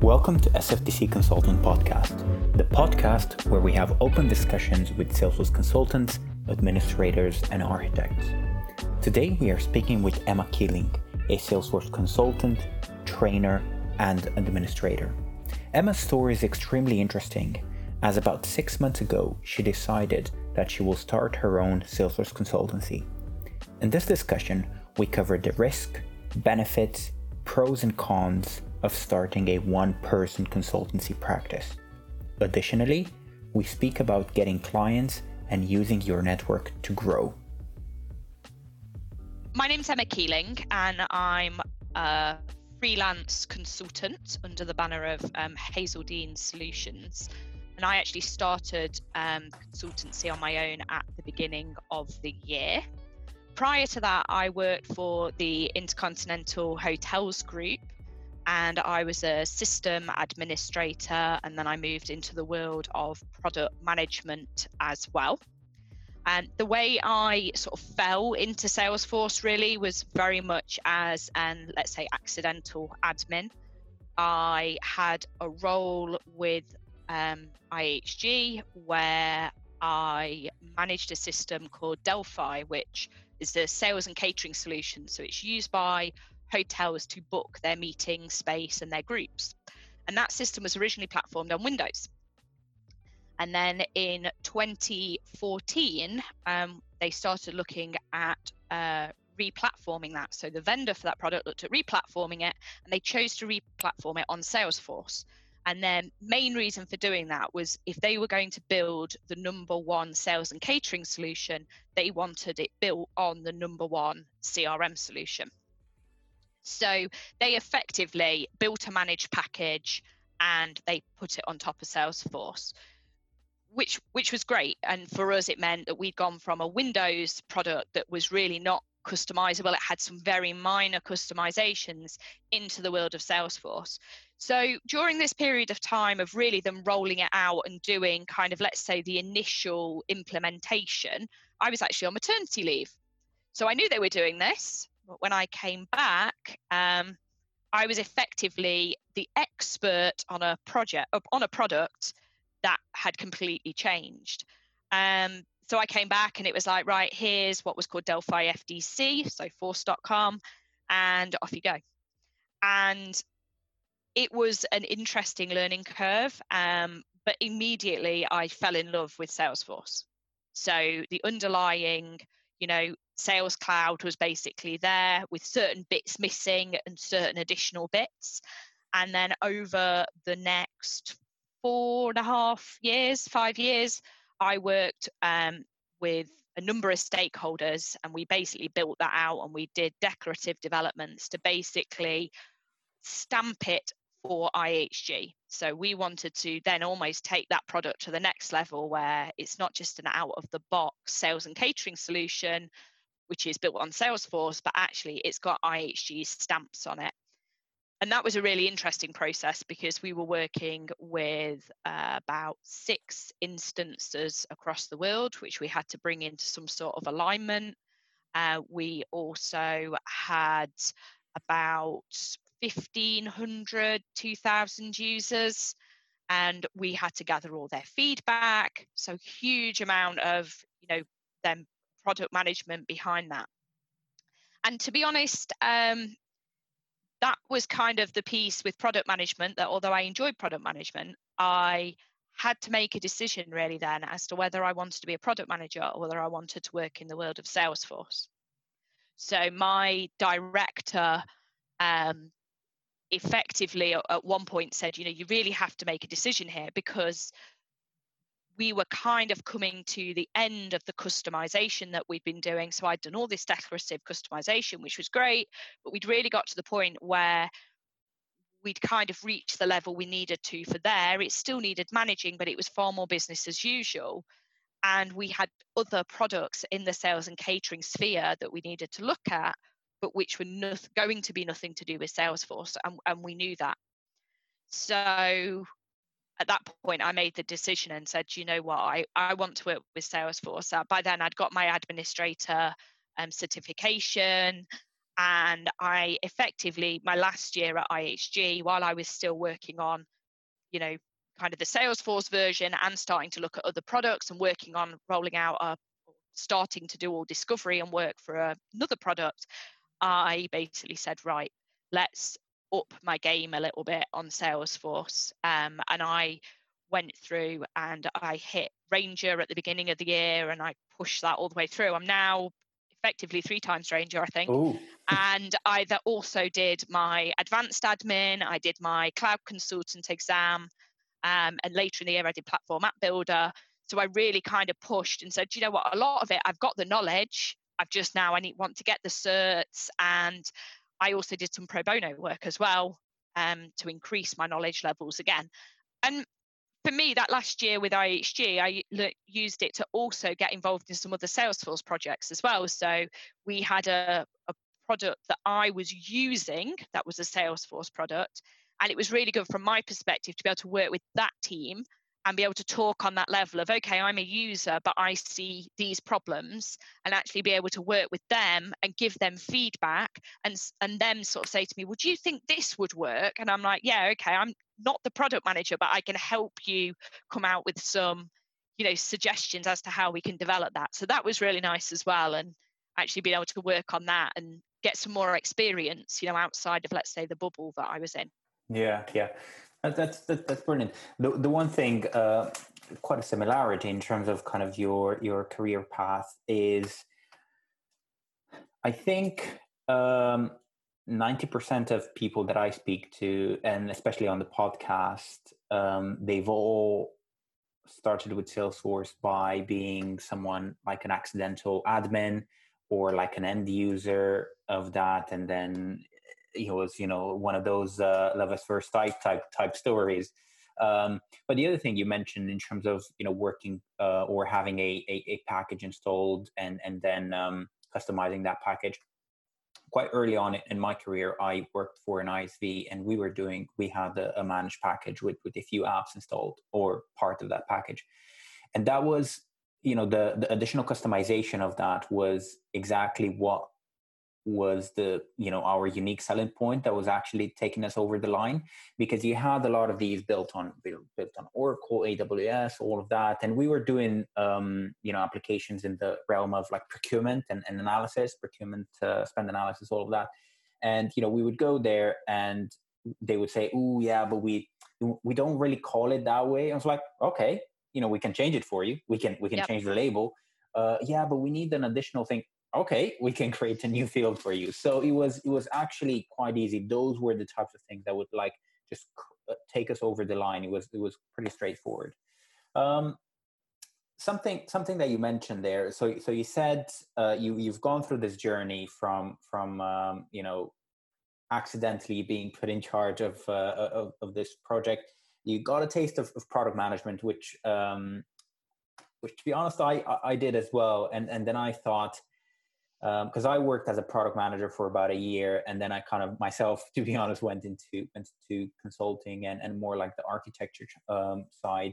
Welcome to SFDC Consultant Podcast, the podcast where we have open discussions with Salesforce consultants, administrators, and architects. Today we are speaking with Emma Keeling, a Salesforce consultant, trainer, and administrator. Emma's story is extremely interesting, as about 6 months ago she decided that she will start her own Salesforce consultancy. In this discussion, we cover the risk, benefits, pros and cons of starting a one-person consultancy practice. Additionally, we speak about getting clients and using your network to grow. My name's Emma Keeling and I'm a freelance consultant under the banner of Hazeldean Solutions. And I actually started consultancy on my own at the beginning of the year. Prior to that, I worked for the Intercontinental Hotels Group and I was a system administrator, and then I moved into the world of product management as well. And the way I sort of fell into Salesforce really was very much as an, let's say, accidental admin. I had a role with IHG where I managed a system called Delphi, which is the sales and catering solution. So it's used by hotels to book their meeting space and their groups. And that system was originally platformed on Windows. And then in 2014, they started looking at re-platforming that. So the vendor for that product looked at re-platforming it, and they chose to re-platform it on Salesforce. And then main reason for doing that was if they were going to build the number one sales and catering solution, they wanted it built on the number one CRM solution. So they effectively built a managed package and they put it on top of Salesforce, which was great. And for us, it meant that we'd gone from a Windows product that was really not customizable. It had some very minor customizations into the world of Salesforce. So during this period of time of really them rolling it out and doing kind of, let's say, the initial implementation, I was actually on maternity leave. So I knew they were doing this, but when I came back, I was effectively the expert on a product that had completely changed. So I came back and it was like, right, here's what was called Delphi FDC, so force.com, and off you go. And it was an interesting learning curve, but immediately I fell in love with Salesforce. So the underlying, Sales Cloud was basically there with certain bits missing and certain additional bits. And then over the next 5 years, I worked with a number of stakeholders, and we basically built that out, and we did declarative developments to basically stamp it for IHG. So we wanted to then almost take that product to the next level, where it's not just an out of the box sales and catering solution, which is built on Salesforce, but actually it's got IHG's stamps on it. And that was a really interesting process because we were working with about 6 instances across the world, which we had to bring into some sort of alignment. We also had about 1,500, 2,000 users, and we had to gather all their feedback. So huge amount of, them product management behind that. And to be honest, that was kind of the piece with product management that although I enjoyed product management, I had to make a decision really then as to whether I wanted to be a product manager or whether I wanted to work in the world of Salesforce. So my director effectively at one point said, you really have to make a decision here, because we were kind of coming to the end of the customization that we'd been doing. So I'd done all this declarative customization, which was great, but we'd really got to the point where we'd kind of reached the level we needed to for there. It still needed managing, but it was far more business as usual. And we had other products in the sales and catering sphere that we needed to look at, but which were going to be nothing to do with Salesforce. And we knew that. So at that point, I made the decision and said, you know what, I want to work with Salesforce. By then, I'd got my administrator certification. And I effectively, my last year at IHG, while I was still working on, kind of the Salesforce version and starting to look at other products and working on rolling out starting to do all discovery and work for another product, I basically said, right, let's up my game a little bit on Salesforce. And I went through and I hit Ranger at the beginning of the year, and I pushed that all the way through. I'm now effectively 3 times Ranger, I think. Ooh. And I also did my advanced admin, I did my cloud consultant exam, and later in the year I did platform app builder. So I really kind of pushed and said, you know what, a lot of it, I've got the knowledge. I want to get the certs. And I also did some pro bono work as well, to increase my knowledge levels again. And for me, that last year with IHG, I used it to also get involved in some other Salesforce projects as well. So we had a product that I was using that was a Salesforce product. And it was really good from my perspective to be able to work with that team and be able to talk on that level of, okay, I'm a user, but I see these problems, and actually be able to work with them and give them feedback, and them sort of say to me, would you think this would work? And I'm like, yeah, okay, I'm not the product manager, but I can help you come out with some, suggestions as to how we can develop that. So that was really nice as well. And actually being able to work on that and get some more experience, outside of, let's say, the bubble that I was in. Yeah. That's brilliant. The one thing, quite a similarity in terms of kind of your career path is, I think 90% of people that I speak to, and especially on the podcast, they've all started with Salesforce by being someone like an accidental admin or like an end user of that, and then he was, one of those love at first sight type stories. But the other thing you mentioned in terms of working or having a package installed and then customizing that package. Quite early on in my career, I worked for an ISV, and we had a managed package with a few apps installed or part of that package, and that was the additional customization of that was exactly what was the our unique selling point that was actually taking us over the line, because you had a lot of these built on Oracle, AWS, all of that, and we were doing applications in the realm of like procurement and analysis, procurement spend analysis, all of that. And we would go there and they would say, oh yeah, but we don't really call it that way. I was like, okay, we can change it for you, we can Yep. change the label. Yeah, but we need an additional thing. Okay, we can create a new field for you. So it was actually quite easy. Those were the types of things that would like just take us over the line. It was pretty straightforward. Something that you mentioned there. So you said you've gone through this journey from accidentally being put in charge of this project. You got a taste of product management, which to be honest, I did as well. And then I thought, because I worked as a product manager for about a year, and then I kind of myself, to be honest, went into consulting and more like the architecture side.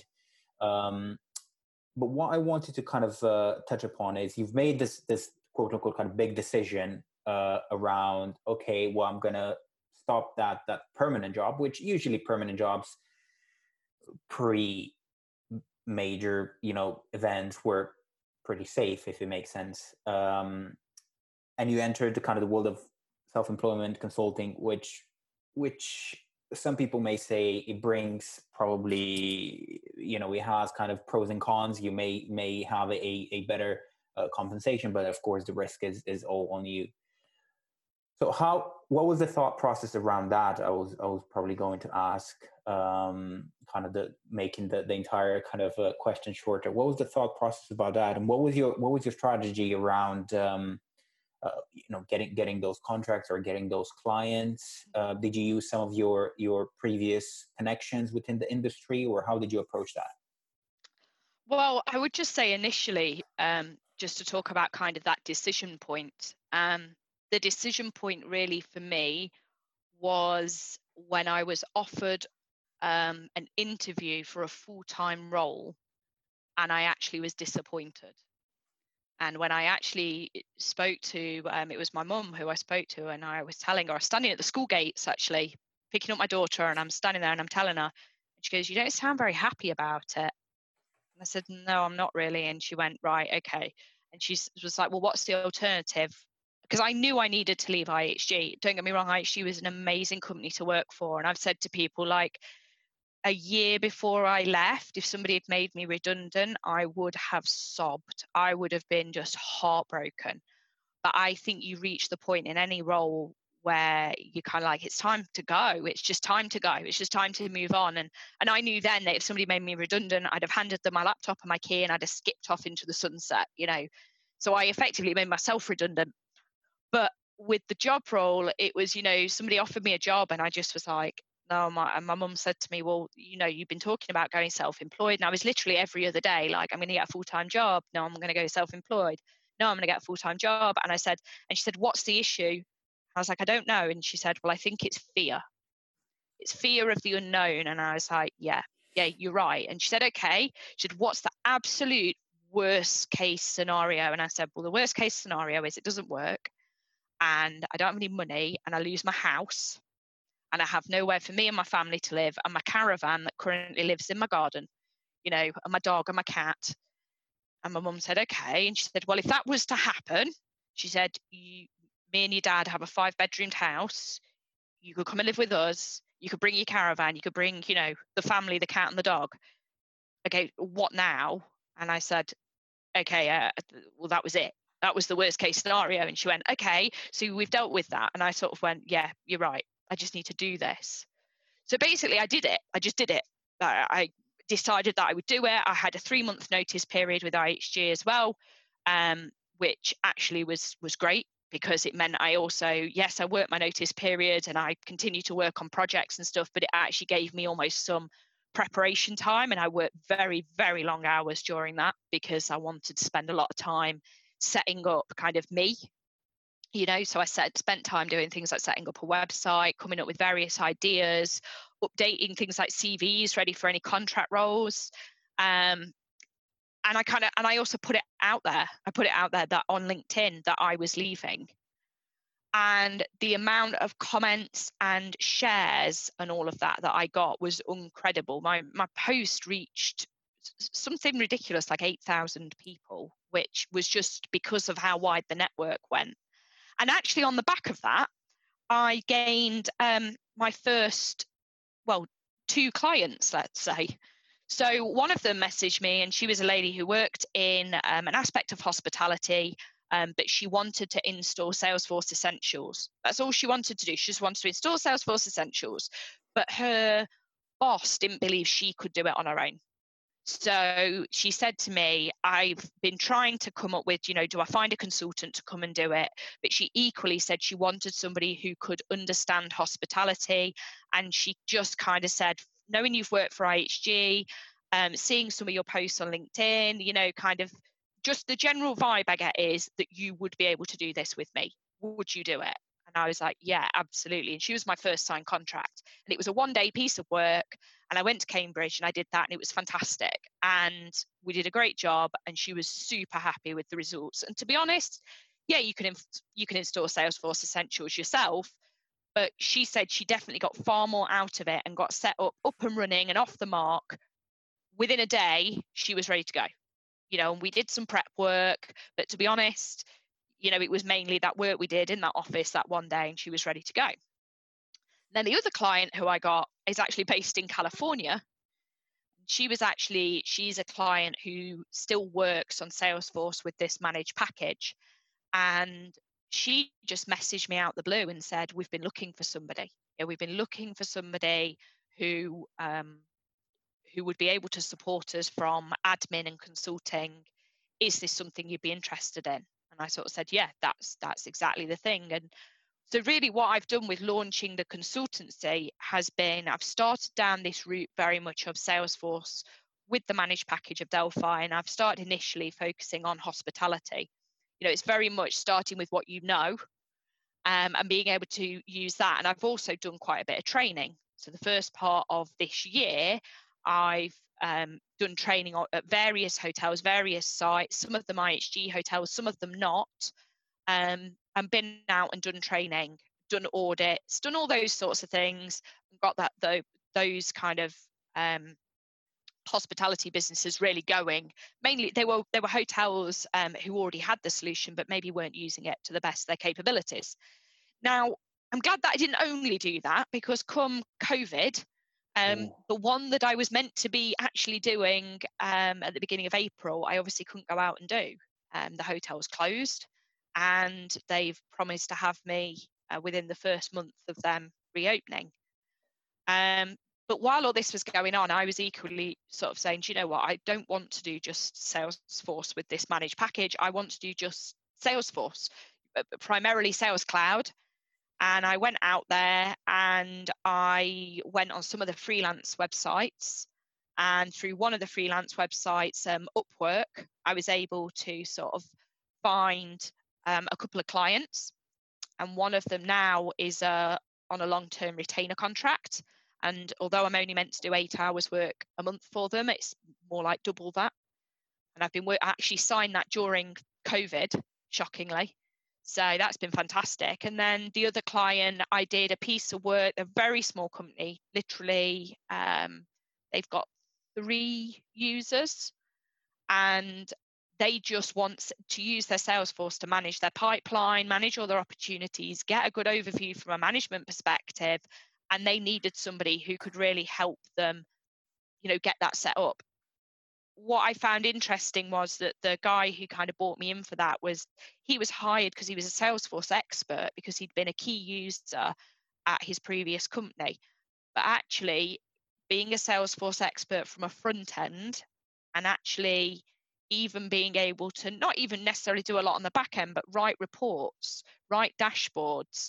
But what I wanted to kind of touch upon is you've made this quote unquote kind of big decision around, okay, well, I'm going to stop that permanent job, which usually permanent jobs pre major events were pretty safe, if it makes sense. And you entered the kind of the world of self-employment consulting, which some people may say it brings probably, it has kind of pros and cons. You may have a better compensation, but of course the risk is all on you. So what was the thought process around that? I was probably going to ask, kind of making the entire kind of question shorter. What was the thought process about that, and what was your strategy around getting those contracts or getting those clients? Did you use some of your previous connections within the industry, or how did you approach that? Well, I would just say initially, just to talk about kind of that decision point. The decision point really for me was when I was offered an interview for a full-time role, and I actually was disappointed. And when I actually spoke to, it was my mum who I spoke to, and I was telling her, I was standing at the school gates actually, picking up my daughter, and I'm standing there and I'm telling her, and she goes, "You don't sound very happy about it." And I said, "No, I'm not really." And she went, "Right, okay." And she was like, "Well, what's the alternative?" Because I knew I needed to leave IHG. Don't get me wrong, IHG was an amazing company to work for. And I've said to people, like, a year before I left, if somebody had made me redundant, I would have sobbed. I would have been just heartbroken. But I think you reach the point in any role where you kind of like, it's time to go. It's just time to go. It's just time to move on. And I knew then that if somebody made me redundant, I'd have handed them my laptop and my key and I'd have skipped off into the sunset, you know. So I effectively made myself redundant. But with the job role, it was, you know, somebody offered me a job and I just was like, no. My mum said to me, well, you know, you've been talking about going self-employed. And I was literally every other day, like, I'm going to get a full-time job. No, I'm going to go self-employed. No, I'm going to get a full-time job. And she said, what's the issue? I was like, I don't know. And she said, well, I think it's fear. It's fear of the unknown. And I was like, yeah, you're right. And she said, okay. She said, what's the absolute worst case scenario? And I said, well, the worst case scenario is it doesn't work and I don't have any money and I lose my house and I have nowhere for me and my family to live and my caravan that currently lives in my garden, you know, and my dog and my cat. And my mum said, okay. And she said, well, if that was to happen, she said, me and your dad have a 5-bedroomed house. You could come and live with us. You could bring your caravan. You could bring, you know, the family, the cat and the dog. Okay, what now? And I said, okay, well, that was it. That was the worst case scenario. And she went, okay, so we've dealt with that. And I sort of went, yeah, you're right. I just need to do this. So basically I did it. I just did it. I decided that I would do it. I had a 3-month notice period with IHG as well, which actually was great because it meant I also, yes, I worked my notice period and I continued to work on projects and stuff, but it actually gave me almost some preparation time. And I worked very, very long hours during that because I wanted to spend a lot of time setting up kind of me, you know. So I spent time doing things like setting up a website, coming up with various ideas, updating things like CVs ready for any contract roles. And I also put it out there. I put it out there that on LinkedIn that I was leaving. And the amount of comments and shares and all of that I got was incredible. My post reached something ridiculous like 8,000 people, which was just because of how wide the network went. And actually on the back of that, I gained my first, 2 clients, let's say. So one of them messaged me and she was a lady who worked in an aspect of hospitality, but she wanted to install Salesforce Essentials. That's all she wanted to do. She just wanted to install Salesforce Essentials, but her boss didn't believe she could do it on her own. So she said to me, I've been trying to come up with, do I find a consultant to come and do it? But she equally said she wanted somebody who could understand hospitality. And she just kind of said, knowing you've worked for IHG, seeing some of your posts on LinkedIn, kind of just the general vibe I get is that you would be able to do this with me. Would you do it? And I was like, yeah, absolutely. And she was my first signed contract. And it was a 1-day piece of work. And I went to Cambridge and I did that and it was fantastic. And we did a great job and she was super happy with the results. And to be honest, yeah, you can install Salesforce Essentials yourself. But she said she definitely got far more out of it and got set up and running and off the mark. Within a day, she was ready to go. And we did some prep work, but to be honest, it was mainly that work we did in that office that one day and she was ready to go. Then the other client who I got is actually based in California. She's a client who still works on Salesforce with this managed package. And she just messaged me out the blue and said, we've been looking for somebody. We've been looking for somebody who would be able to support us from admin and consulting. Is this something you'd be interested in? And I sort of said, yeah, that's exactly the thing. And so really what I've done with launching the consultancy has been, I've started down this route very much of Salesforce with the managed package of Delphi. And I've started initially focusing on hospitality. It's very much starting with what you know, and being able to use that. And I've also done quite a bit of training. So the first part of this year, I've done training at various hotels, various sites, some of them IHG hotels, some of them not, and been out and done training, done audits, done all those sorts of things, and got those kind of hospitality businesses really going. Mainly they were hotels who already had the solution but maybe weren't using it to the best of their capabilities. Now, I'm glad that I didn't only do that, because come COVID, the one that I was meant to be actually doing at the beginning of April, I obviously couldn't go out and do. The hotel's closed, and they've promised to have me within the first month of them reopening. But while all this was going on, I was equally sort of saying, do you know what? I don't want to do just Salesforce with this managed package. I want to do just Salesforce, primarily Sales Cloud. And I went out there and I went on some of the freelance websites. And through one of the freelance websites, Upwork, I was able to sort of find a couple of clients. And one of them now is on a long-term retainer contract. And although I'm only meant to do 8 hours work a month for them, it's more like double that. And I've been actually signed that during COVID, shockingly. So that's been fantastic. And then the other client, I did a piece of work, a very small company, literally, they've got 3 users, and they just want to use their Salesforce to manage their pipeline, manage all their opportunities, get a good overview from a management perspective. And they needed somebody who could really help them, get that set up. What I found interesting was that the guy who kind of brought me in for that he was hired because he was a Salesforce expert, because he'd been a key user at his previous company. But actually, being a Salesforce expert from a front end, and actually even being able to not even necessarily do a lot on the back end, but write reports, write dashboards.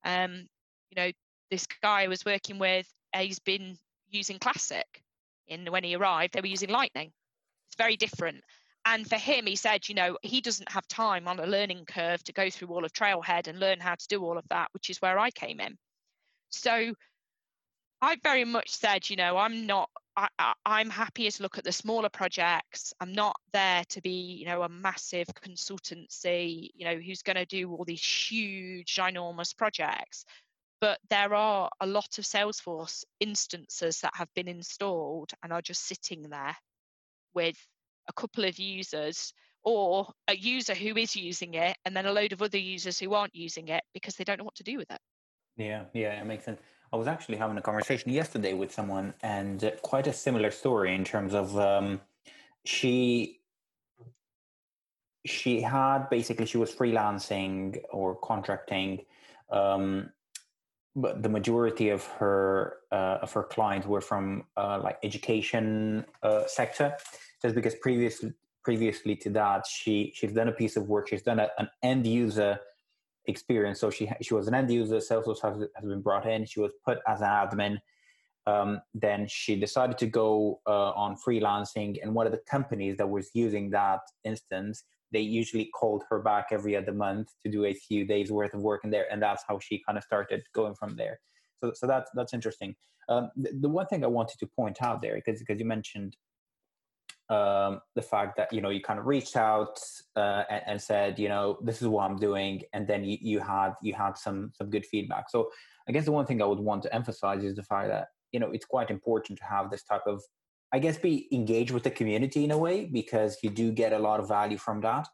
This guy I was working with, he's been using Classic. When he arrived, they were using Lightning. It's very different. And for him, he said, he doesn't have time on a learning curve to go through all of Trailhead and learn how to do all of that, which is where I came in. So I very much said, I'm happy to look at the smaller projects. I'm not there to be, a massive consultancy, who's going to do all these huge, ginormous projects. But there are a lot of Salesforce instances that have been installed and are just sitting there with a couple of users, or a user who is using it, and then a load of other users who aren't using it because they don't know what to do with it. Yeah, it makes sense. I was actually having a conversation yesterday with someone, and quite a similar story in terms of she was freelancing or contracting, but the majority of her clients were from like education sector, just because previously to that she's done a piece of work. She's done an end user experience. So she was an end user. Salesforce has been brought in. She was put as an admin. Then she decided to go on freelancing, and one of the companies that was using that instance, they usually called her back every other month to do a few days worth of work in there, and that's how she kind of started going from there. So that's interesting. The one thing I wanted to point out there, because you mentioned the fact that you kind of reached out and said, this is what I'm doing, and then you had some good feedback. So I guess the one thing I would want to emphasize is the fact that it's quite important to have this type of, I guess, be engaged with the community in a way, because you do get a lot of value from that,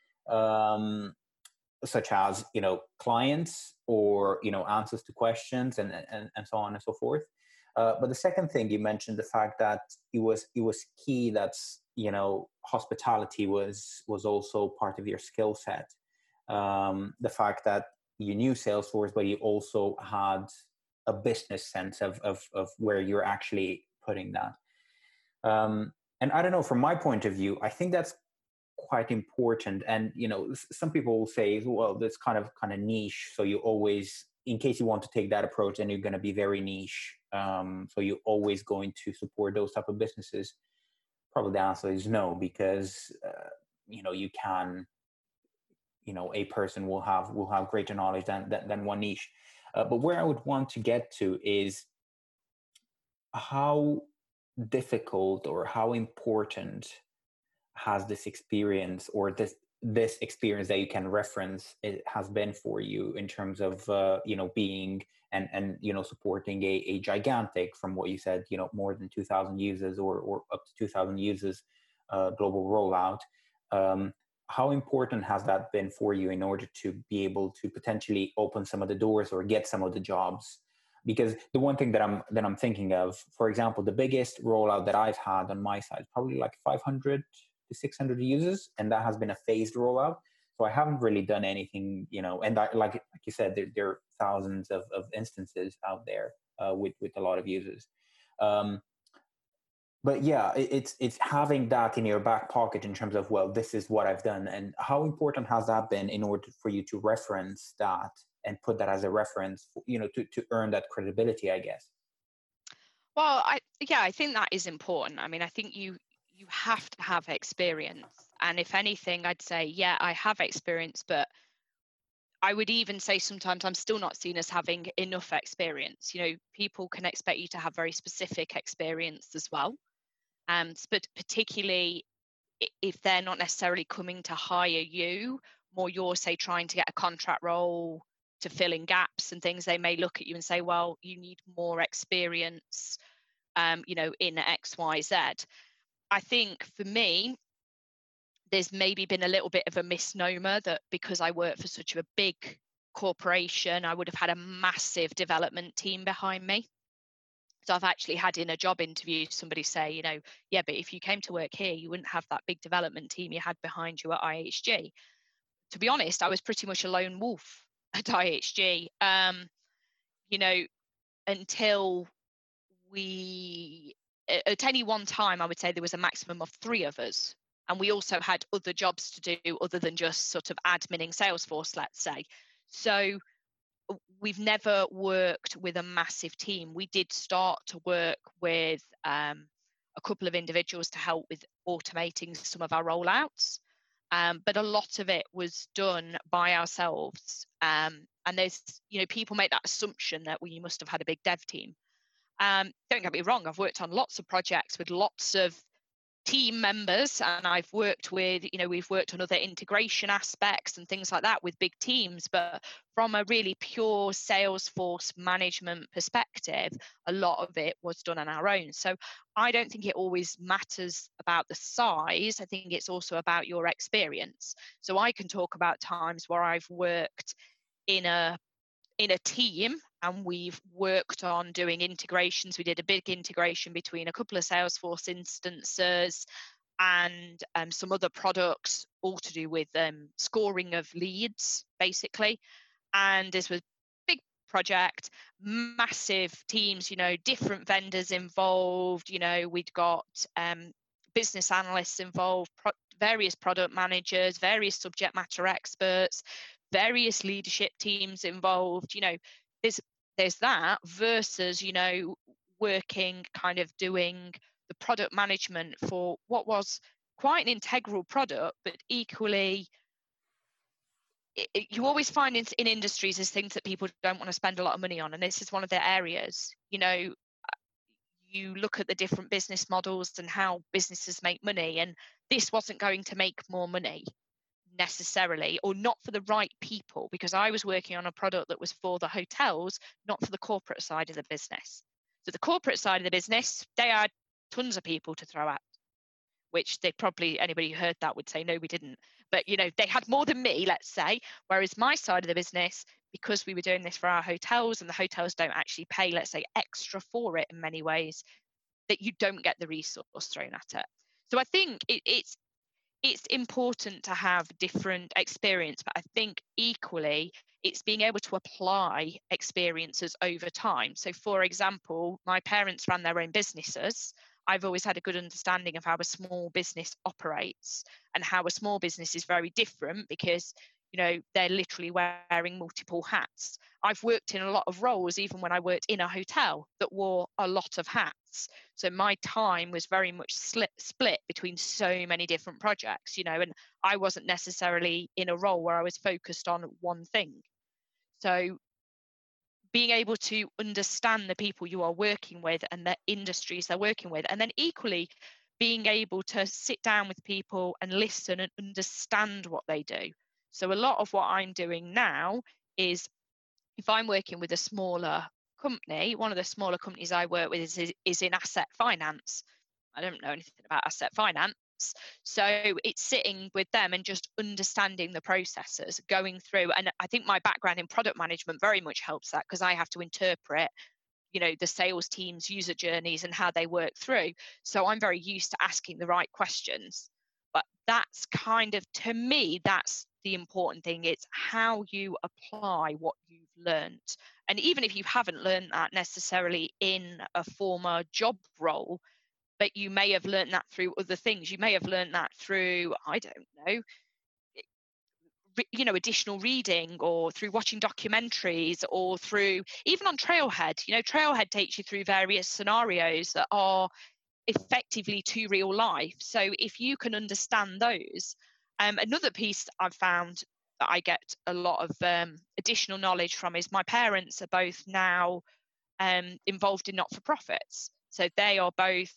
such as clients or answers to questions and so on and so forth. But the second thing you mentioned, the fact that it was key that hospitality was also part of your skill set. The fact that you knew Salesforce, but you also had a business sense of where you're actually putting that. And I don't know, from my point of view, I think that's quite important. And some people will say, well, that's kind of niche. So you always, in case you want to take that approach, then you're going to be very niche. So you're always going to support those type of businesses. Probably the answer is no, because you can, a person will have greater knowledge than one niche. But where I would want to get to is how difficult or how important has this experience, or this experience that you can reference, it has been for you in terms of being and supporting a gigantic, from what you said, more than 2,000 users, or up to 2,000 users, global rollout. um, how important has that been for you in order to be able to potentially open some of the doors or get some of the jobs? Because the one thing that I'm thinking of, for example, the biggest rollout that I've had on my side, probably like 500 to 600 users, and that has been a phased rollout. So I haven't really done anything, and like you said, there are thousands of instances out there, with a lot of users. Um, but yeah, it's having that in your back pocket in terms of, well, this is what I've done. And how important has that been in order for you to reference that and put that as a reference, to earn that credibility, I guess. Well, I think that is important. I mean, I think you have to have experience. And if anything, I'd say, yeah, I have experience, but I would even say sometimes I'm still not seen as having enough experience. People can expect you to have very specific experience as well. But particularly if they're not necessarily coming to hire you, more you're, say, trying to get a contract role to fill in gaps and things, they may look at you and say, well, you need more experience, in X, Y, Z. I think for me, there's maybe been a little bit of a misnomer that because I work for such a big corporation, I would have had a massive development team behind me. So I've actually had in a job interview somebody say, yeah, but if you came to work here, you wouldn't have that big development team you had behind you at IHG. To be honest, I was pretty much a lone wolf at IHG. Until at any one time, I would say there was a maximum of 3 of us. And we also had other jobs to do other than just sort of adminning Salesforce, let's say. So we've never worked with a massive team. We did start to work with a couple of individuals to help with automating some of our rollouts. But a lot of it was done by ourselves. And there's, people make that assumption that you must have had a big dev team. Don't get me wrong, I've worked on lots of projects with lots of team members, and I've worked with, we've worked on other integration aspects and things like that with big teams. But from a really pure Salesforce management perspective, a lot of it was done on our own. So I don't think it always matters about the size. I think it's also about your experience. So I can talk about times where I've worked in a team and we've worked on doing integrations. We did a big integration between a couple of Salesforce instances and some other products, all to do with scoring of leads, basically. And this was a big project, massive teams, different vendors involved. We'd got business analysts involved, various product managers, various subject matter experts, various leadership teams involved. There's that versus, working, kind of doing the product management for what was quite an integral product, but equally you always find in industries there's things that people don't want to spend a lot of money on, and this is one of the areas. You look at the different business models and how businesses make money, and this wasn't going to make more money necessarily, or not for the right people, because I was working on a product that was for the hotels, not for the corporate side of the business. So the corporate side of the business, they had tons of people to throw at, which they probably, anybody who heard that would say, no, we didn't. But, they had more than me, let's say. Whereas my side of the business, because we were doing this for our hotels, and the hotels don't actually pay, let's say, extra for it in many ways, that you don't get the resource thrown at it. So I think it's important to have different experience, but I think equally it's being able to apply experiences over time. So for example, my parents ran their own businesses. I've always had a good understanding of how a small business operates, and how a small business is very different because they're literally wearing multiple hats. I've worked in a lot of roles, even when I worked in a hotel, that wore a lot of hats. So my time was very much split between so many different projects, and I wasn't necessarily in a role where I was focused on one thing. So being able to understand the people you are working with and the industries they're working with, and then equally being able to sit down with people and listen and understand what they do. So a lot of what I'm doing now is, if I'm working with a smaller company, one of the smaller companies I work with is in asset finance. I don't know anything about asset finance. So it's sitting with them and just understanding the processes, going through. And I think my background in product management very much helps that, because I have to interpret, the sales team's user journeys and how they work through. So I'm very used to asking the right questions. But that's kind of, to me, that's the important thing. It's how you apply what you've learned. And even if you haven't learned that necessarily in a former job role, but you may have learned that through other things. You may have learned that through, I don't know, additional reading, or through watching documentaries, or through even on Trailhead. Trailhead takes you through various scenarios that are effectively to real life. So if you can understand those, another piece I've found that I get a lot of additional knowledge from is, my parents are both now involved in not-for-profits. So they are both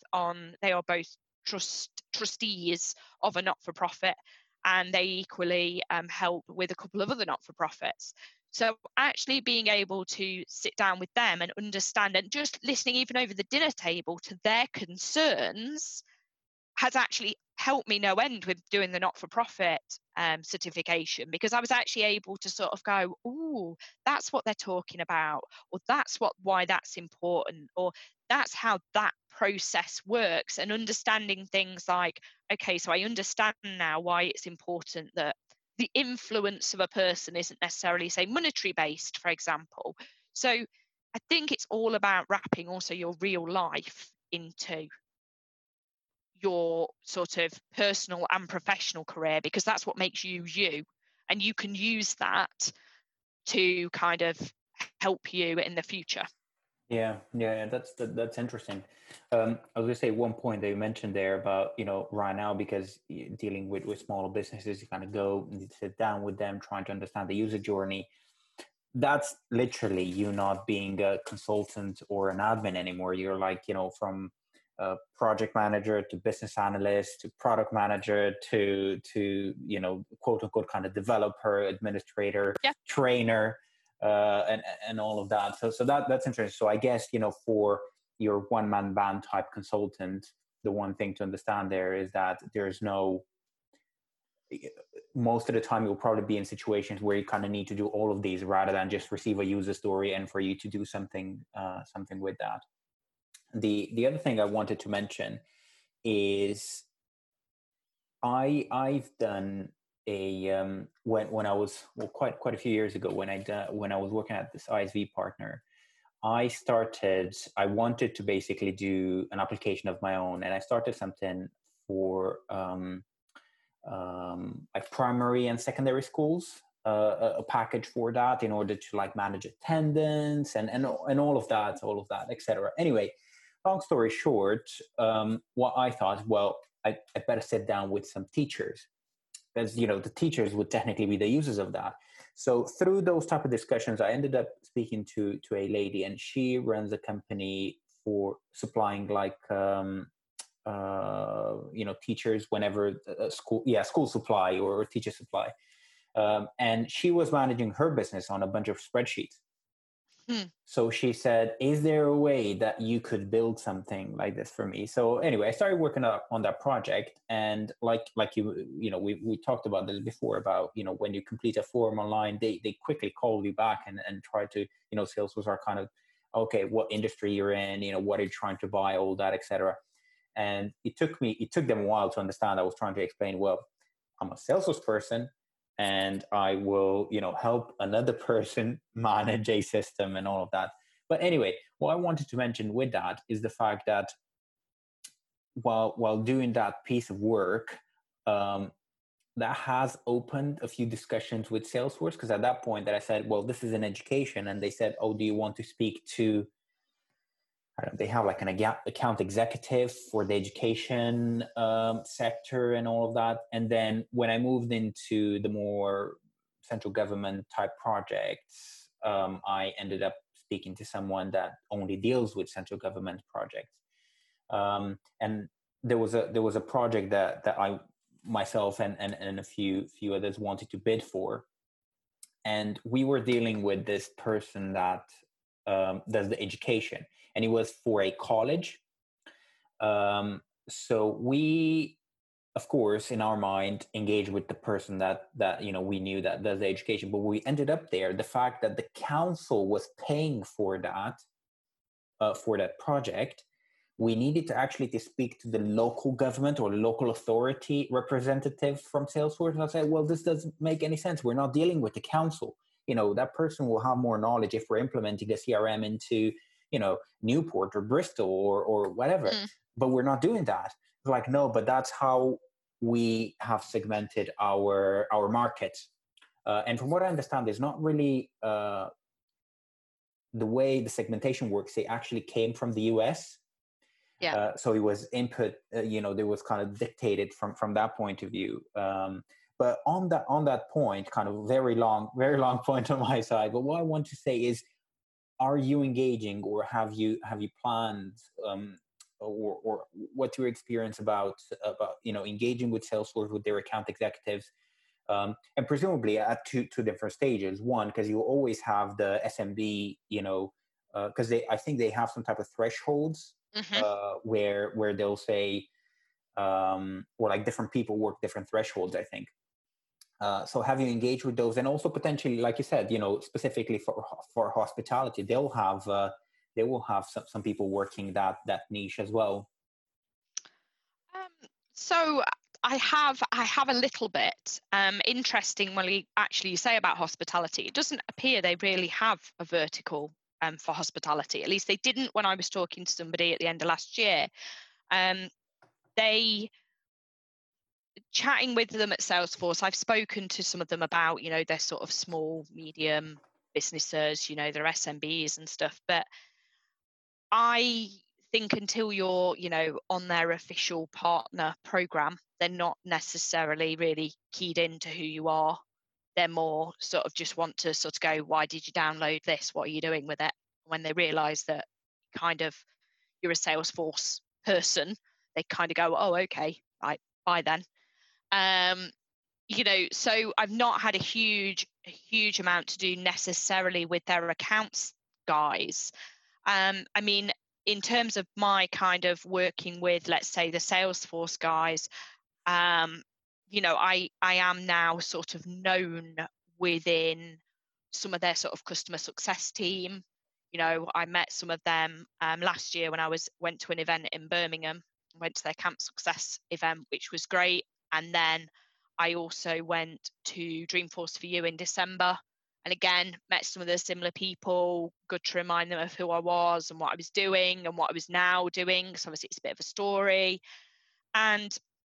trustees of a not-for-profit, and they equally help with a couple of other not-for-profits. So actually being able to sit down with them and understand, and just listening even over the dinner table to their concerns, has actually helped me no end with doing the not-for-profit certification, because I was actually able to sort of go, oh, that's what they're talking about, or that's why that's important, or that's how that process works. And understanding things like, okay, so I understand now why it's important that the influence of a person isn't necessarily, say, monetary based, for example. So I think it's all about wrapping also your real life into your sort of personal and professional career, because that's what makes you you, and you can use that to kind of help you in the future. Yeah, that's interesting. I was gonna say one point that you mentioned there about, right now, because dealing with smaller businesses, you kind of go and you sit down with them, trying to understand the user journey. That's literally you not being a consultant or an admin anymore. You're like, from project manager to business analyst to product manager to quote unquote kind of developer, administrator, Yeah. trainer, and all of that. So that's interesting. So I guess, for your one-man band type consultant, the one thing to understand there is that there's no, most of the time you'll probably be in situations where you kind of need to do all of these rather than just receive a user story and for you to do something with that. The other thing I wanted to mention is I've done a when I was, well, quite a few years ago, when I was working at this ISV partner, I wanted to basically do an application of my own, and I started something for like primary and secondary schools, a package for that, in order to like manage attendance and all of that, etc. Anyway, long story short, what I thought, well, I better sit down with some teachers, because the teachers would technically be the users of that. So through those type of discussions, I ended up speaking to a lady, and she runs a company for supplying like teachers whenever school supply or teacher supply, and she was managing her business on a bunch of spreadsheets. So she said, is there a way that you could build something like this for me? So anyway, I started working on that project. And like we talked about this before, about, when you complete a form online, they quickly call you back and try to, Salesforce are kind of, okay, what industry you're in, what are you trying to buy, all that, etc. And it took them a while to understand. I was trying to explain, well, I'm a Salesforce person, and I will, help another person manage a system and all of that. But anyway, what I wanted to mention with that is the fact that while doing that piece of work, that has opened a few discussions with Salesforce, because at that point that I said, well, this is an education, and they said, oh, do you want to speak to, they have like an account executive for the education sector and all of that. And then when I moved into the more central government type projects, I ended up speaking to someone that only deals with central government projects. And there was a project that I myself and a few others wanted to bid for, and we were dealing with this person that does the education, and it was for a college. So we, of course, in our mind, engaged with the person that we knew that does the education, but we ended up there. The fact that the council was paying for that project, we needed to actually speak to the local government or local authority representative from Salesforce. And I said, well, this doesn't make any sense. We're not dealing with the council. That person will have more knowledge if we're implementing a CRM into, Newport or Bristol or whatever. But we're not doing that. It's like, no, but that's how we have segmented our market. And from what I understand, there's not really the way the segmentation works. They actually came from the US. Yeah. So it was input, there was kind of dictated from that point of view. But on that point, kind of very long point on my side. But what I want to say is, are you engaging, or have you planned, or what's your experience about engaging with Salesforce, with their account executives, and presumably at two different stages. One, because you always have the SMB, because I think they have some type of thresholds. Where they'll say, or like different people work different thresholds, I think. So have you engaged with those? And also potentially, like you said, specifically for hospitality, they will have some people working that niche as well. So I have a little bit. Interestingly, actually, you say about hospitality, it doesn't appear they really have a vertical for hospitality. At least they didn't when I was talking to somebody at the end of last year. Chatting with them at Salesforce, I've spoken to some of them about, their sort of small, medium businesses, their SMBs and stuff. But I think until you're, on their official partner program, they're not necessarily really keyed into who you are. They're more sort of just want to sort of go, why did you download this? What are you doing with it? When they realize that kind of you're a Salesforce person, they kind of go, oh, okay, right, bye then. So I've not had a huge amount to do necessarily with their accounts guys. I mean, in terms of my kind of working with, let's say, the Salesforce guys, I am now sort of known within some of their sort of customer success team. I met some of them last year when I went to an event in Birmingham. Went to their Camp Success event, which was great. And then I also went to Dreamforce for You in December. And again, met some of the similar people, good to remind them of who I was and what I was doing and what I was now doing. So obviously it's a bit of a story. And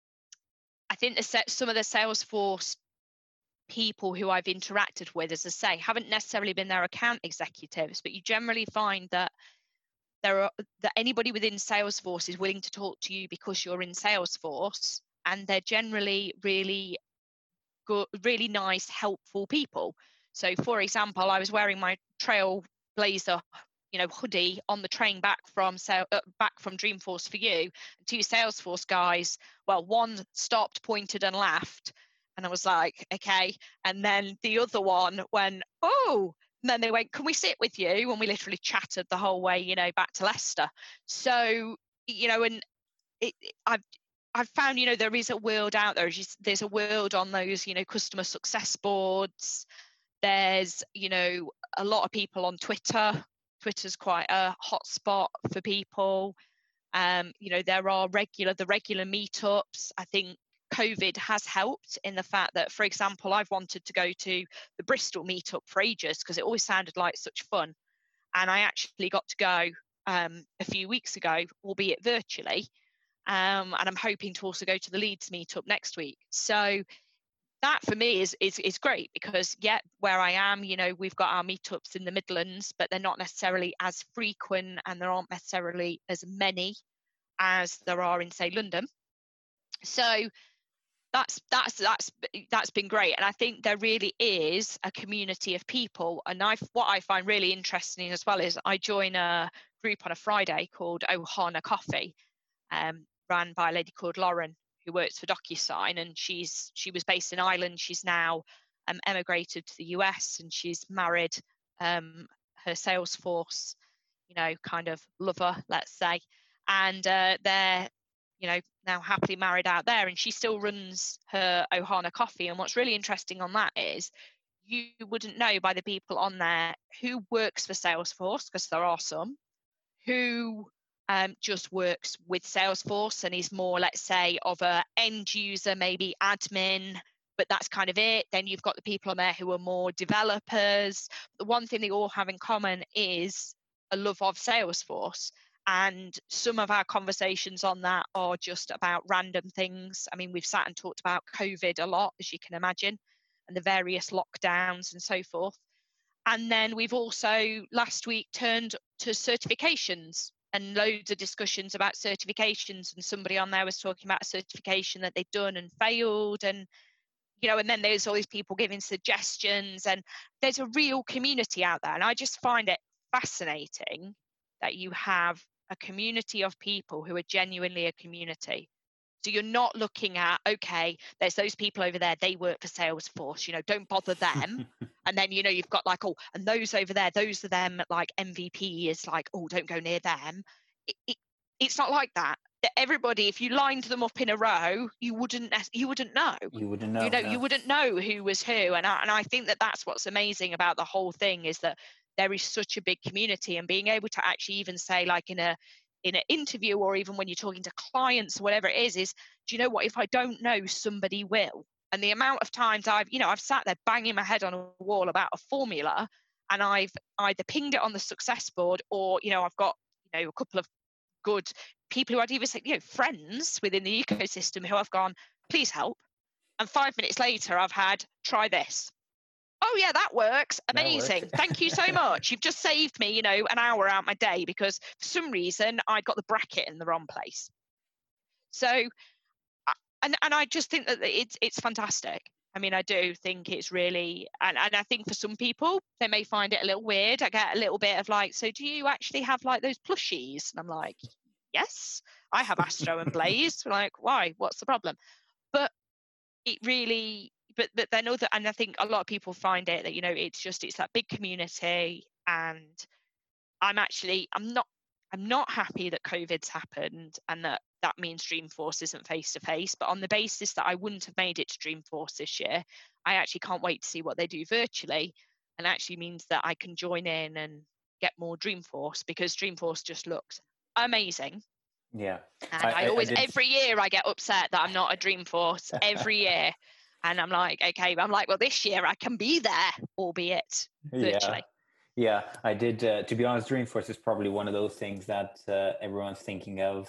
I think some of the Salesforce people who I've interacted with, as I say, haven't necessarily been their account executives, but you generally find that that anybody within Salesforce is willing to talk to you because you're in Salesforce, and they're generally really good, really nice, helpful people. So, for example, I was wearing my Trailblazer, hoodie on the train back from Dreamforce for You. And two Salesforce guys, well, one stopped, pointed, and laughed, and I was like, okay. And then the other one went, oh. And then they went, can we sit with you? And we literally chatted the whole way, back to Leicester. So, and I've found, there is a world out there. There's a world on those, customer success boards. There's, a lot of people on Twitter. Twitter's quite a hot spot for people. There are the regular meetups. I think COVID has helped in the fact that, for example, I've wanted to go to the Bristol meetup for ages because it always sounded like such fun. And I actually got to go a few weeks ago, albeit virtually. And I'm hoping to also go to the Leeds meetup next week. So that for me is great because, where I am, we've got our meetups in the Midlands, but they're not necessarily as frequent and there aren't necessarily as many as there are in, say, London. So that's been great, and I think there really is a community of people. And what I find really interesting as well is I join a group on a Friday called Ohana Coffee, ran by a lady called Lauren who works for DocuSign, and she was based in Ireland. She's now emigrated to the US, and she's married her Salesforce, kind of lover, let's say, and they're now happily married out there, and she still runs her Ohana Coffee. And what's really interesting on that is you wouldn't know by the people on there who works for Salesforce, because there are some who just works with Salesforce and is more, let's say, of a end user, maybe admin, but that's kind of it. Then you've got the people on there who are more developers. The one thing they all have in common is a love of Salesforce. And some of our conversations on that are just about random things. I mean, we've sat and talked about COVID a lot, as you can imagine, and the various lockdowns and so forth. And then we've also last week turned to certifications, and loads of discussions about certifications. And somebody on there was talking about a certification that they'd done and failed. And, and then there's all these people giving suggestions, and there's a real community out there. And I just find it fascinating that you have a community of people who are genuinely a community. So you're not looking at, okay, there's those people over there, they work for Salesforce, don't bother them. And then, you've got like, oh, and those over there, those are them, like MVP is like, oh, don't go near them. It's not like that. Everybody, if you lined them up in a row, you wouldn't know. You wouldn't know. You wouldn't know who was who. And I think that's what's amazing about the whole thing, is that there is such a big community, and being able to actually even say, like in an interview, or even when you're talking to clients, whatever it is do you know what, if I don't know, somebody will. And the amount of times I've sat there banging my head on a wall about a formula, and I've either pinged it on the success board, or I've got a couple of good people who I'd even say friends within the ecosystem who I've gone, please help, and 5 minutes later I've had, try this. Oh yeah, that works. Amazing. Thank you so much. You've just saved me, an hour out my day, because for some reason I got the bracket in the wrong place. So, and I just think that it's fantastic. I mean, I do think it's really, and I think for some people, they may find it a little weird. I get a little bit of like, so do you actually have like those plushies? And I'm like, yes, I have Astro and Blaze. Like, why? What's the problem? But it really, but then and I think a lot of people find it that, it's that big community. And I'm not happy that COVID's happened, and that means Dreamforce isn't face to face. But on the basis that I wouldn't have made it to Dreamforce this year, I actually can't wait to see what they do virtually, and actually means that I can join in and get more Dreamforce, because Dreamforce just looks amazing. Yeah. And I always, every year I get upset that I'm not a Dreamforce every year. And I'm like, okay, well, this year I can be there, albeit virtually. Yeah, I did. To be honest, Dreamforce is probably one of those things that everyone's thinking of.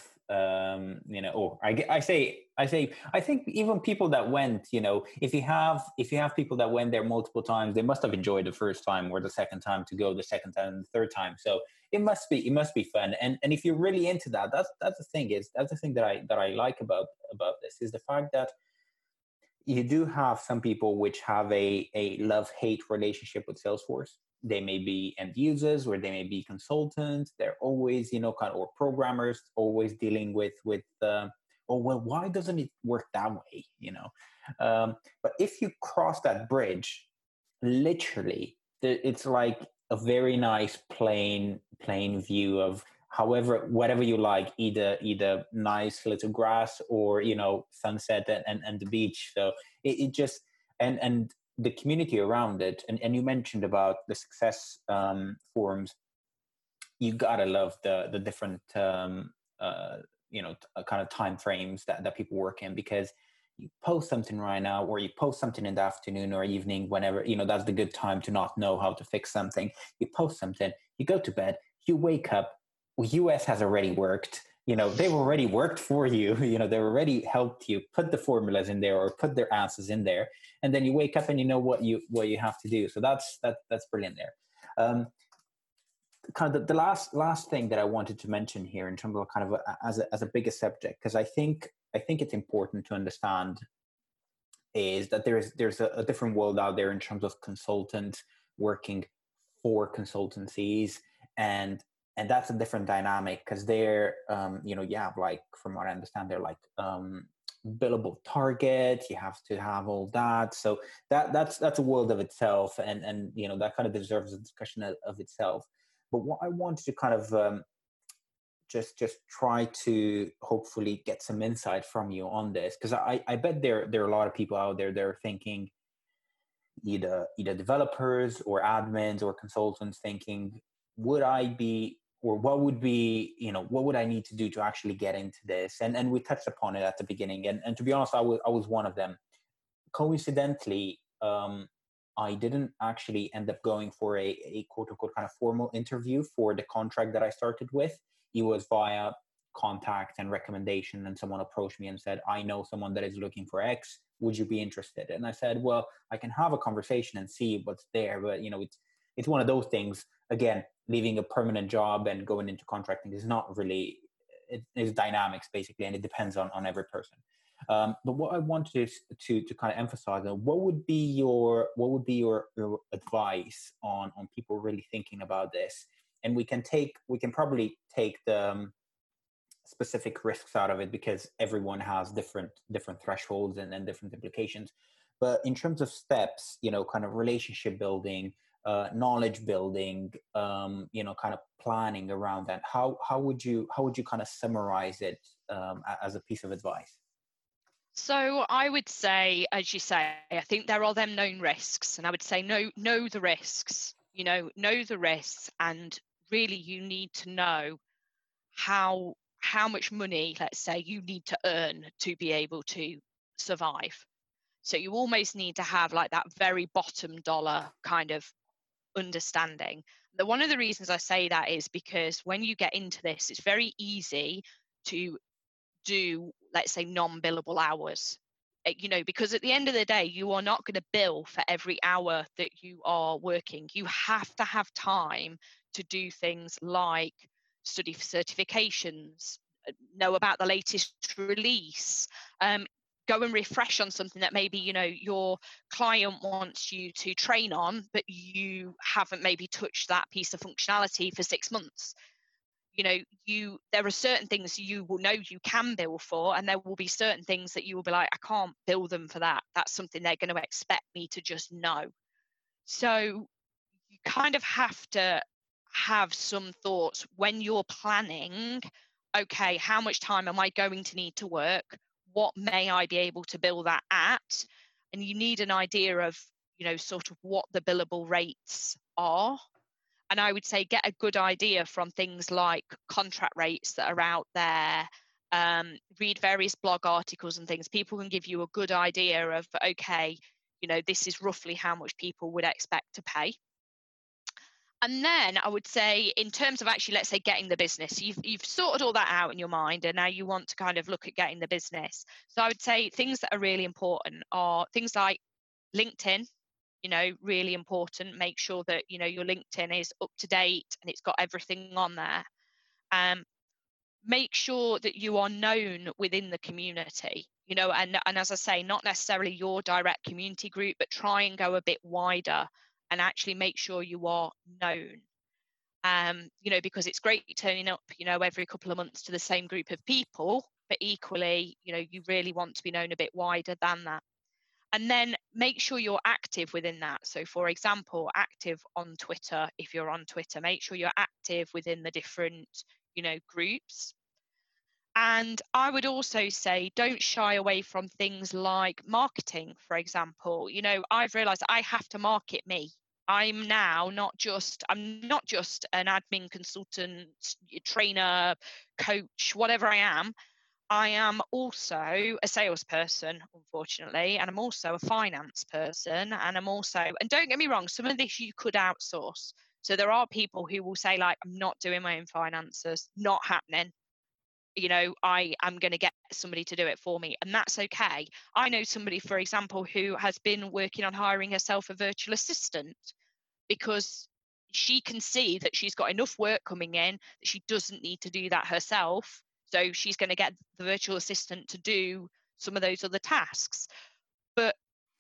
I think even people that went, if you have people that went there multiple times, they must have enjoyed the first time or the second time to go, the second time and the third time. So it must be fun. And if you're really into that, that's the thing that I like about this, is the fact that you do have some people which have a love-hate relationship with Salesforce. They may be end users, or they may be consultants. They're always, or programmers, always dealing with why doesn't it work that way? But if you cross that bridge, literally, it's like a very nice plain view of whatever you like, either nice little grass, or sunset and the beach. So it just and the community around it, and you mentioned about the success forums. You gotta love the different kind of time frames that people work in, because you post something right now, or you post something in the afternoon or evening, whenever that's the good time to not know how to fix something. You post something, you go to bed, you wake up, US has already worked. They've already worked for you. They've already helped you put the formulas in there, or put their answers in there, and then you wake up and you know what you have to do. So that's brilliant there. Kind of the last thing that I wanted to mention here, in terms of kind of as a bigger subject, because I think it's important to understand is that there's a different world out there in terms of consultants working for consultancies, and that's a different dynamic because they're you have, like, from what I understand, they're like billable target. You have to have all that, so that's a world of itself, and that kind of deserves a discussion of itself. But what I wanted to kind of just try to hopefully get some insight from you on this, because I bet there are a lot of people out there that are thinking, either developers or admins or consultants, thinking, would I be, or what would be, what would I need to do to actually get into this? And we touched upon it at the beginning, and to be honest, I was one of them. Coincidentally, I didn't actually end up going for a quote unquote kind of formal interview for the contract that I started with. It was via contact and recommendation, and someone approached me and said, I know someone that is looking for X. Would you be interested? And I said, well, I can have a conversation and see what's there, but it's one of those things. Again, leaving a permanent job and going into contracting is not really, it is dynamics basically, and it depends on every person. But what I wanted to kind of emphasize, what would be your advice on people really thinking about this? And we can probably take the specific risks out of it, because everyone has different thresholds and different implications. But in terms of steps, kind of relationship building, knowledge building, kind of planning around that, how would you kind of summarize it as a piece of advice? So I would say, as you say, I think there are them known risks, and I would say know the risks. Know the risks, and really you need to know how much money, let's say, you need to earn to be able to survive. So you almost need to have like that very bottom dollar kind of understanding. One of the reasons I say that is because when you get into this, it's very easy to do, let's say, non-billable hours. Because at the end of the day, you are not going to bill for every hour that you are working. You have to have time to do things like study for certifications, know about the latest release, go and refresh on something that maybe your client wants you to train on, but you haven't maybe touched that piece of functionality for 6 months. There are certain things you will know you can bill for, and there will be certain things that you will be like, I can't bill them for that. That's something they're going to expect me to just know. So you kind of have to have some thoughts when you're planning. Okay, how much time am I going to need to work? What may I be able to bill that at? And you need an idea of sort of what the billable rates are. And I would say get a good idea from things like contract rates that are out there. Read various blog articles and things. People can give you a good idea of, okay, this is roughly how much people would expect to pay. And then I would say, in terms of actually, let's say, getting the business, you've sorted all that out in your mind, and now you want to kind of look at getting the business. So I would say things that are really important are things like LinkedIn. Really important. Make sure that your LinkedIn is up to date and it's got everything on there. Make sure that you are known within the community. And as I say, not necessarily your direct community group, but try and go a bit wider and actually make sure you are known. Because it's great turning up, every couple of months to the same group of people, but equally, you really want to be known a bit wider than that. And then make sure you're active within that. So, for example, active on Twitter. If you're on Twitter, make sure you're active within the different, groups. And I would also say, don't shy away from things like marketing, for example. I've realized I have to market me. I'm not just an admin consultant, trainer, coach, whatever I am. I am also a salesperson, unfortunately, and I'm also a finance person, and and don't get me wrong, some of this you could outsource. So there are people who will say, like, I'm not doing my own finances, not happening. I am going to get somebody to do it for me, and that's okay. I know somebody, for example, who has been working on hiring herself a virtual assistant because she can see that she's got enough work coming in that she doesn't need to do that herself. So she's going to get the virtual assistant to do some of those other tasks. But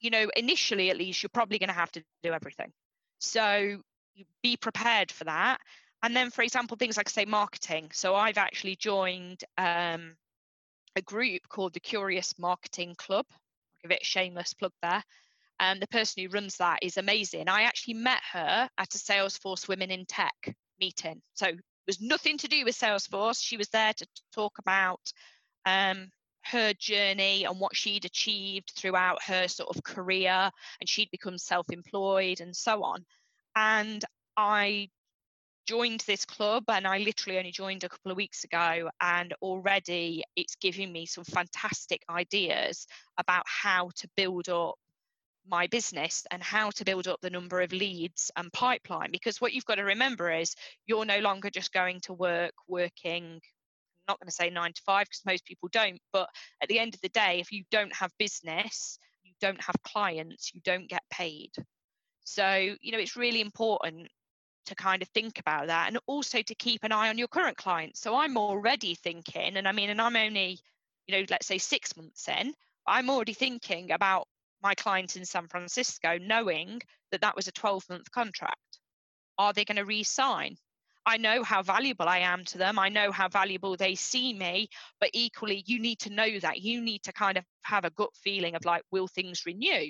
initially at least, you're probably going to have to do everything. So you be prepared for that. And then, for example, things like, say, marketing. So I've actually joined a group called the Curious Marketing Club. I'll give it a shameless plug there. And the person who runs that is amazing. I actually met her at a Salesforce Women in Tech meeting. So it was nothing to do with Salesforce. She was there to talk about her journey and what she'd achieved throughout her sort of career, and she'd become self-employed and so on. And I joined this club, and I literally only joined a couple of weeks ago, and already it's giving me some fantastic ideas about how to build up my business and how to build up the number of leads and pipeline. Because what you've got to remember is you're no longer just going to working, I'm not going to say 9 to 5 because most people don't, but at the end of the day, if you don't have business, you don't have clients, you don't get paid. So it's really important to kind of think about that, and also to keep an eye on your current clients. So I'm already thinking, and I'm only let's say 6 months in, I'm already thinking about my clients in San Francisco, knowing that was a 12-month contract. Are they going to re-sign? I know how valuable I am to them. I know how valuable they see me, but equally you need to know that. You need to kind of have a gut feeling of like, will things renew?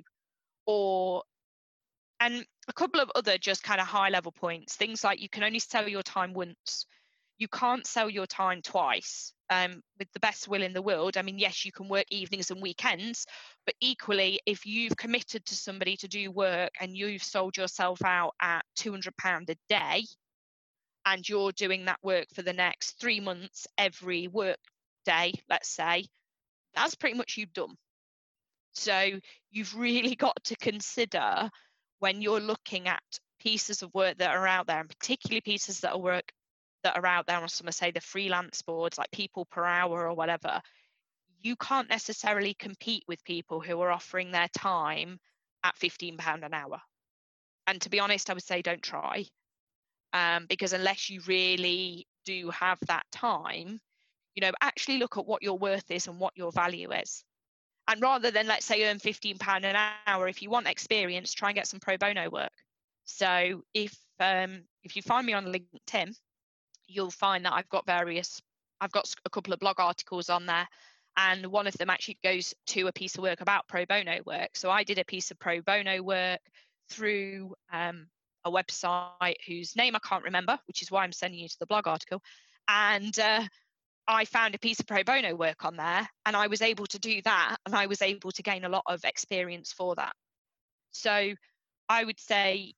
And a couple of other just kind of high level points, things like you can only sell your time once. You can't sell your time twice. With the best will in the world, yes, you can work evenings and weekends, but equally, if you've committed to somebody to do work and you've sold yourself out at £200 a day, and you're doing that work for the next 3 months every work day, let's say, that's pretty much you done. So you've really got to consider, when you're looking at pieces of work that are out there, and particularly pieces that are out there on some of, say, the freelance boards, like people per hour or whatever, you can't necessarily compete with people who are offering their time at £15 an hour. And to be honest, I would say don't try, because unless you really do have that time, actually look at what your worth is and what your value is. And rather than, let's say, earn £15 an hour, if you want experience, try and get some pro bono work. So if you find me on LinkedIn, you'll find that I've got a couple of blog articles on there, and one of them actually goes to a piece of work about pro bono work. So I did a piece of pro bono work through a website whose name I can't remember, which is why I'm sending you to the blog article. And I found a piece of pro bono work on there, and I was able to do that, and I was able to gain a lot of experience for that. So I would say,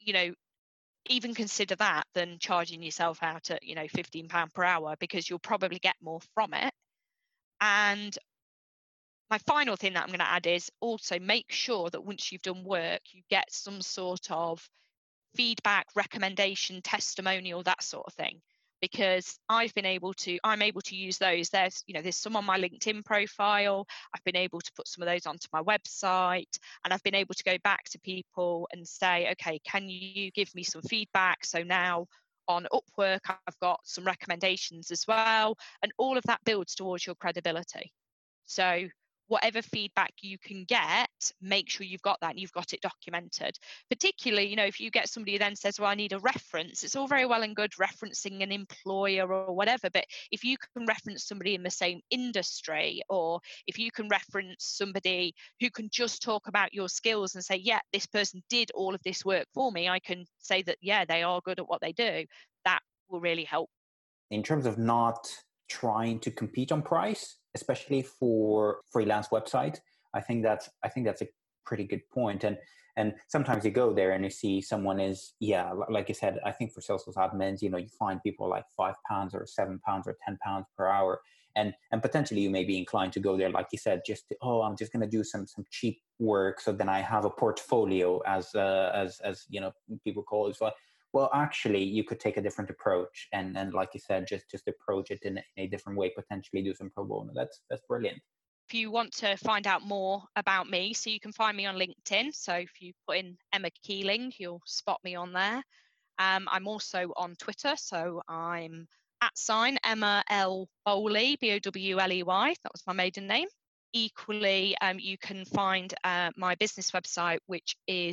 even consider that than charging yourself out at, £15 per hour, because you'll probably get more from it. And my final thing that I'm going to add is also make sure that once you've done work, you get some sort of feedback, recommendation, testimonial, that sort of thing, because I'm able to use those. There's some on my LinkedIn profile. I've been able to put some of those onto my website, and I've been able to go back to people and say, okay, can you give me some feedback? So now on Upwork, I've got some recommendations as well, and all of that builds towards your credibility. So whatever feedback you can get, make sure you've got that and you've got it documented. Particularly, if you get somebody who then says, well, I need a reference, it's all very well and good referencing an employer or whatever, but if you can reference somebody in the same industry, or if you can reference somebody who can just talk about your skills and say, yeah, this person did all of this work for me, I can say that, yeah, they are good at what they do, that will really help. In terms of not trying to compete on price, especially for freelance website, I think that's a pretty good point. And sometimes you go there and you see someone is, like you said, I think for Salesforce admins, you find people like £5 or £7 or £10 per hour. And potentially you may be inclined to go there, like you said, I'm just going to do some cheap work, so then I have a portfolio, as people call it. Well, actually, you could take a different approach, and like you said, just approach it in a different way. Potentially do some pro bono. That's brilliant. If you want to find out more about me, so you can find me on LinkedIn. So if you put in Emma Keeling, you'll spot me on there. I'm also on Twitter, so I'm @ Emma L Bowley, Bowley. That was my maiden name. Equally, you can find my business website, which is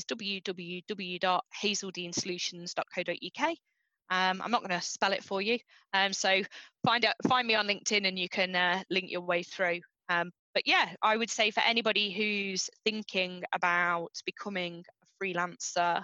www.hazeldeansolutions.co.uk. I'm not going to spell it for you, so find me on LinkedIn and you can link your way through. But yeah, I would say for anybody who's thinking about becoming a freelancer,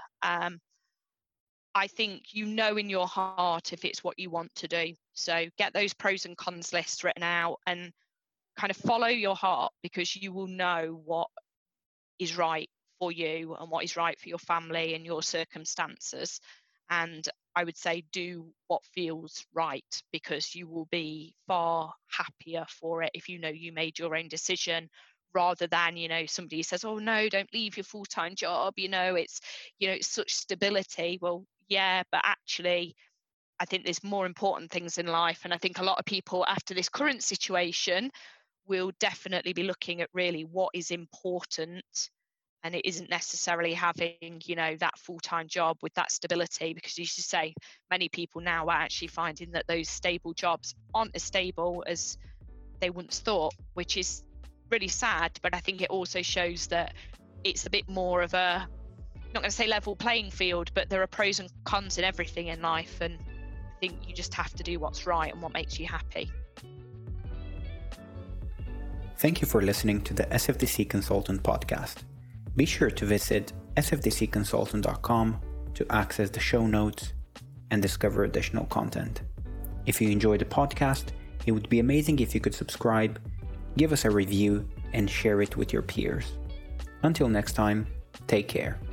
I think you know in your heart if it's what you want to do. So get those pros and cons lists written out and kind of follow your heart, because you will know what is right for you and what is right for your family and your circumstances. And I would say do what feels right, because you will be far happier for it if you know you made your own decision, rather than, somebody says, oh no, don't leave your full-time job, it's such stability. Well, yeah, but actually I think there's more important things in life. And I think a lot of people after this current situation will definitely be looking at really what is important, and it isn't necessarily having that full-time job with that stability, because as you say, many people now are actually finding that those stable jobs aren't as stable as they once thought, which is really sad. But I think it also shows that it's a bit more of a, not going to say level playing field, but there are pros and cons in everything in life, and I think you just have to do what's right and what makes you happy. Thank you for listening to the SFDC Consultant podcast. Be sure to visit sfdcconsultant.com to access the show notes and discover additional content. If you enjoyed the podcast, it would be amazing if you could subscribe, give us a review, and share it with your peers. Until next time, take care.